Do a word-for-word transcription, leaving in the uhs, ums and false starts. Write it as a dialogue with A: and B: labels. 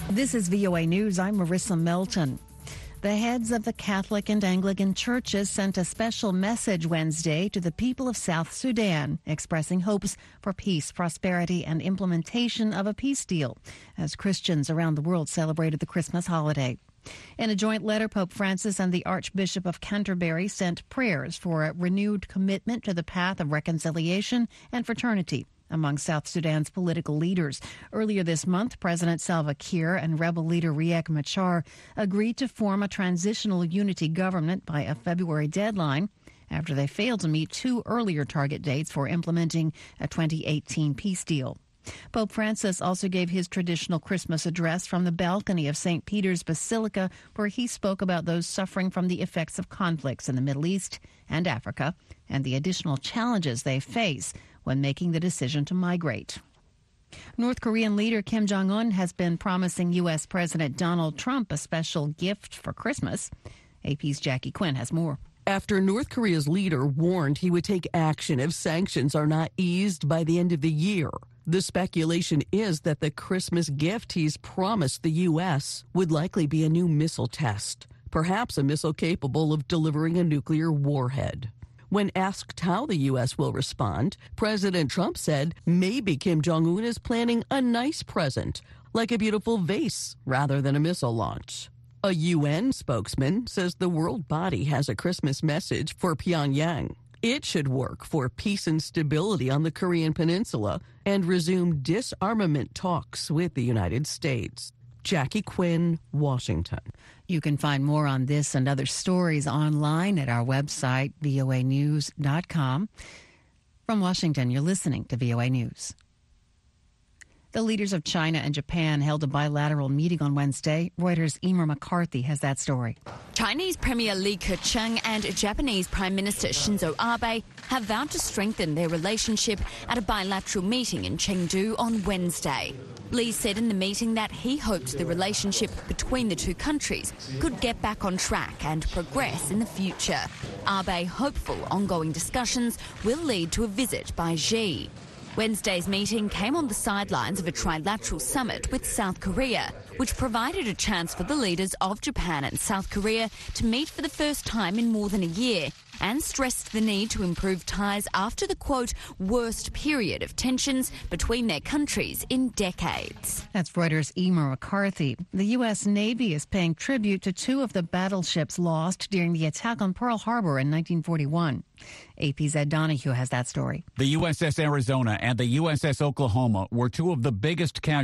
A: This is V O A News. I'm Marissa Melton. The heads of the Catholic and Anglican churches sent a special message Wednesday to the people of South Sudan, expressing hopes for peace, prosperity, and implementation of a peace deal, as Christians around the world celebrated the Christmas holiday. In a joint letter, Pope Francis and the Archbishop of Canterbury sent prayers for a renewed commitment to the path of reconciliation and fraternity among South Sudan's political leaders. Earlier this month, President Salva Kiir and rebel leader Riek Machar agreed to form a transitional unity government by a February deadline after they failed to meet two earlier target dates for implementing a twenty eighteen peace deal. Pope Francis also gave his traditional Christmas address from the balcony of Saint Peter's Basilica, where he spoke about those suffering from the effects of conflicts in the Middle East and Africa and the additional challenges they face when making the decision to migrate. North Korean leader Kim Jong-un has been promising U S. President Donald Trump a special gift for Christmas. A P's Jackie Quinn has more.
B: After North Korea's leader warned he would take action if sanctions are not eased by the end of the year, the speculation is that the Christmas gift he's promised the U S would likely be a new missile test, perhaps a missile capable of delivering a nuclear warhead. When asked how the U S will respond, President Trump said maybe Kim Jong-un is planning a nice present, like a beautiful vase, rather than a missile launch. A U N spokesman says the world body has a Christmas message for Pyongyang. It should work for peace and stability on the Korean Peninsula and resume disarmament talks with the United States. Jackie Quinn, Washington.
A: You can find more on this and other stories online at our website, V O A news dot com. From Washington, you're listening to V O A News. The leaders of China and Japan held a bilateral meeting on Wednesday. Reuters' Emer McCarthy has that story.
C: Chinese Premier Li Keqiang and Japanese Prime Minister Shinzo Abe have vowed to strengthen their relationship at a bilateral meeting in Chengdu on Wednesday. Li said in the meeting that he hoped the relationship between the two countries could get back on track and progress in the future. Abe hopeful ongoing discussions will lead to a visit by Xi. Wednesday's meeting came on the sidelines of a trilateral summit with South Korea, which provided a chance for the leaders of Japan and South Korea to meet for the first time in more than a year, and stressed the need to improve ties after the, quote, worst period of tensions between their countries in decades.
A: That's Reuters' Emer McCarthy. The U S. Navy is paying tribute to two of the battleships lost during the attack on Pearl Harbor in nineteen forty-one. A P's Ed Donahue has that story.
D: The U S S Arizona and the U S S Oklahoma were two of the biggest casualties